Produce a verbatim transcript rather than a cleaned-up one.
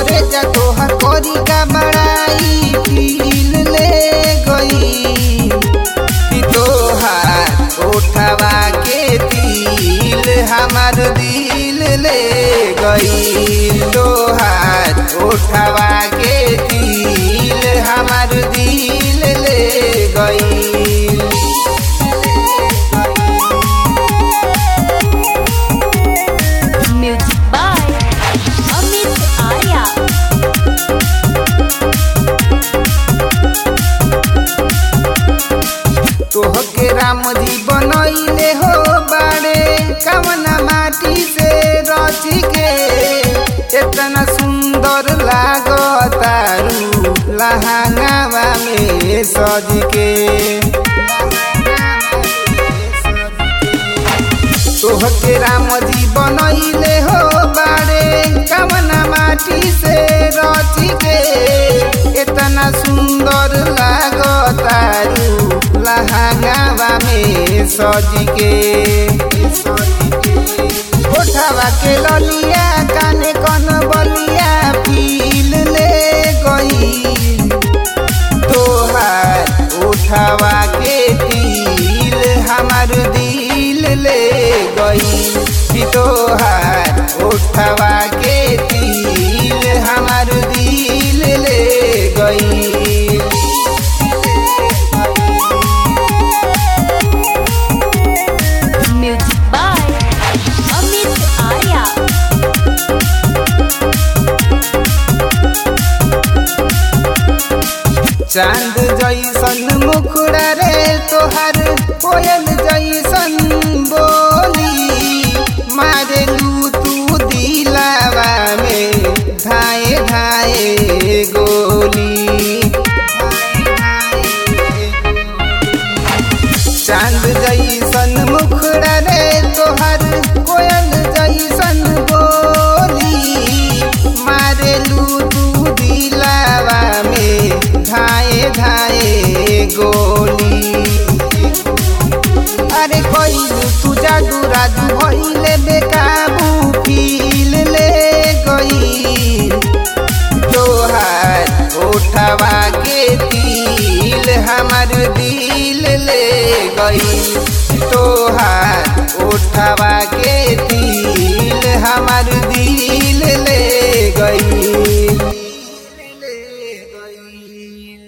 करे जा तोहर करी का बड़ाई फील ले गई कि तोहार ओठवा के दिल हमार दिल ले गई तोहार ओठवा के दिल हमार दिल ले गई। तोहके राम जी बनैले हो बाड़े कवना माटी से रच के इतना सुंदर लागतारू लहंगावा में सज के तोहके राम जी बनैले हो बाड़े कवना माटी से रच के इतना सुंदर लागतारू लहंगावा में सज के ओठवा के ललिया काने कन बलिया फील ले गई तोहार ओठवा के दिल हमार दिल ले गई कि तोहार ओठवा के दिल हमार दिल ले गई। चांद जैसन मुखड़ा रे तोहर कोयल जैसन बोली मारेलू तू दिलावा में धाए धाए गोली चांद जैसन मुखड़ा रे तोहर कोयल जैसन बोली मारेलू तू दिलावा में धाए धाए गोली। अरे कोइलू तू जादू राजू भइले बेकाबू फील ले गई तोहार ओठवा के दिल हमार दिल ले गई तोहार ओठवा के दिल हमार दिल ले गई।